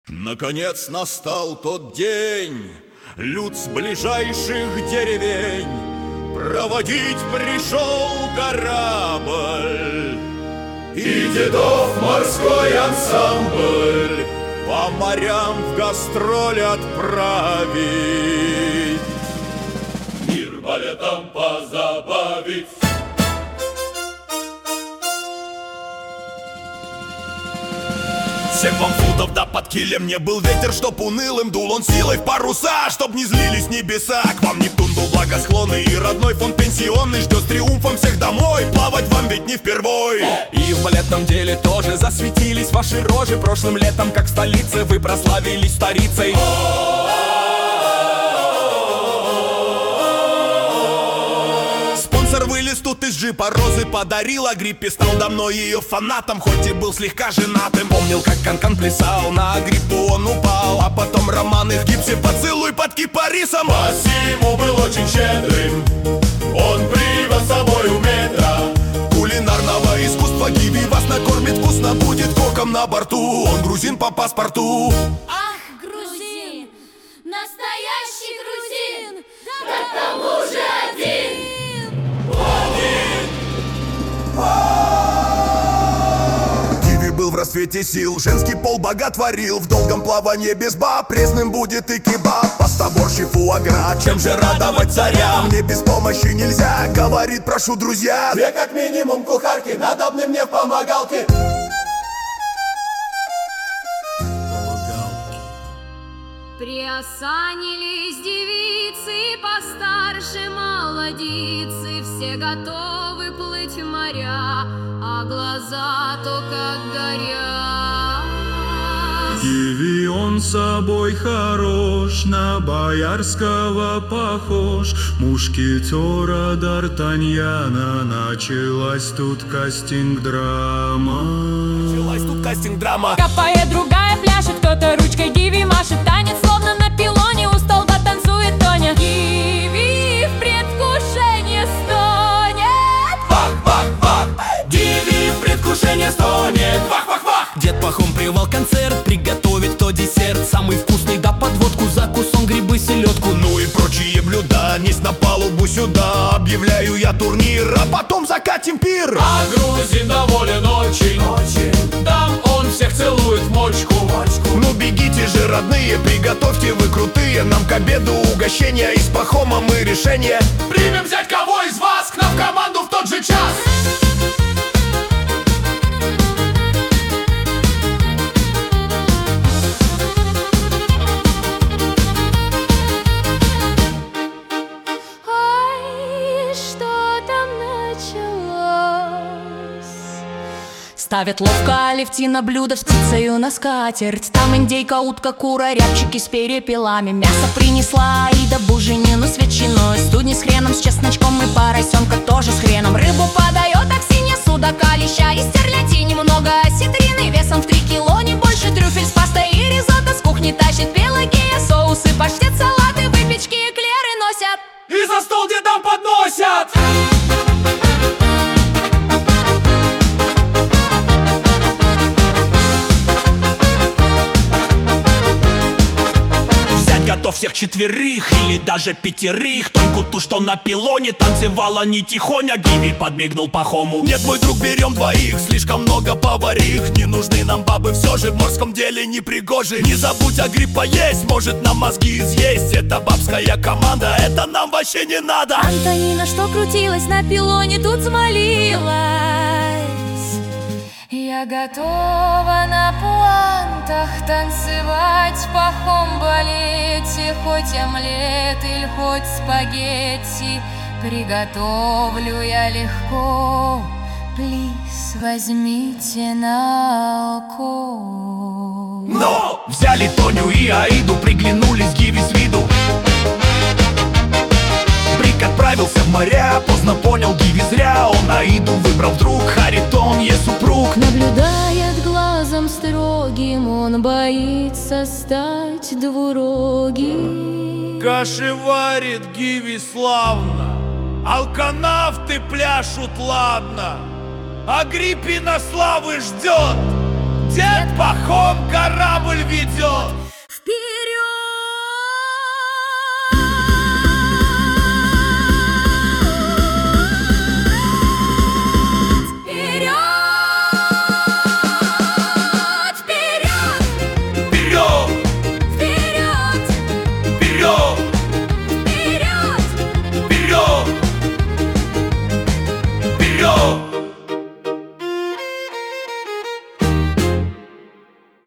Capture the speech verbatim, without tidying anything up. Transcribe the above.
Наконец настал тот день, люд с ближайших деревень проводить пришел корабль, и дедов морской ансамбль по морям в гастроль отправить, мир балетом позабавить. Семь вам футов да под килем не был ветер, чтоб унылым дул он силой в паруса, чтоб не злились небеса. К вам Нептун был благосклонный, и родной фонд пенсионный ждет с триумфом всех домой. Плавать вам ведь не впервой. И в балетном деле тоже засветились ваши рожи. Прошлым летом, как в столице, вы прославились старицей. Вылез тут из джипа, розы подарил Агриппе, стал давно ее фанатом, хоть и был слегка женатым. Помнил, как Канкан плясал, на Агриппу он упал, а потом романы в гипсе, поцелуй под кипарисом. Посему был очень щедрым, он привез с собой у метра кулинарного искусства. Гиви вас накормит вкусно, будет коком на борту, он грузин по паспорту. Ах, грузин, настоящий грузин, да к тому же один. Гиви был в расцвете сил, женский пол боготворил. В долгом плавании без баб пресным будет и кебаб. Паста, борщ и фуагра, чем же радовать царя? Мне без помощи нельзя, говорит, прошу, друзья. Две как минимум кухарки, надобны мне в помогалке. Приосанились девицы, постарше молодицы, все готовы плыть в моря, а глаза то как горят. Гиви он собой хорош, на боярского похож, мушкетера Д'Артаньяна. Началась тут кастинг-драма. Началась тут кастинг-драма. Капает, другая пляшет, кто-то ручкой Гиви машет. Танец словно на пилоне, у столба танцует Тоня. Гиви в предвкушении стонет. Бах-бах-бах, Гиви в предвкушении стонет. Бах-бах-бах. Дед Пахом привал концерт, приготовить кто десерт. Самый вкусный да подводку, закус он грибы, селедку. Ну и прочие блюда, несть на палубу сюда. Объявляю я турнир, а потом закатим пир. А грузин доволен очень, очень. Там он всех целует в мочку, мочку. Ну бегите же, родные, приготовьте вы крутые. Нам к обеду угощения, и с Пахомом мы решение. Примем взять кого из вас к нам в команду в тот же час. Ставят ловко Алевтина блюдо с птицею на скатерть. Там индейка, утка, кура, рябчики с перепелами. Мясо принесла Аида, буженину с ветчиной, студни с хреном, с чесночком и поросенка тоже с хреном. Рыбу подает Аксинья, судака, леща и стерлядей. Немного осетрины весом в три кило, не больше. Трюфель с пастой и ризотто с кухни тащит Пелагея. Соусы, паштет, салаты, выпечки, эклеры носят и за стол дедам подносят. Готов всех четверых или даже пятерых. Тоньку ту, что на пилоне танцевала не тихоня. Гиви подмигнул Пахому. Нет, мой друг, берем двоих, слишком много поварих. Не нужны нам бабы, все же в морском деле не пригожи. Не забудь, Агриппа есть, может нам мозги изъесть. Это бабская команда, это нам вообще не надо. Антонина, что крутилась на пилоне, тут смолилась. Я готова на пуантах танцевать в Пахом балете, хоть омлет или хоть спагетти приготовлю я легко. Плиз, возьмите на око. Но взяли Тоню и Аиду, приглянулись Гиви с виду. Брик отправился в моря, поздно понял Гиви зря. Он Аиду выбрал вдруг, Харитон ей супруг. Наблюдает глазом строгим, он боится стать двурогим. Каши варит Гиви славно, алканавты пляшут ладно, Агриппина славы ждет Дед пахом корабль ведет.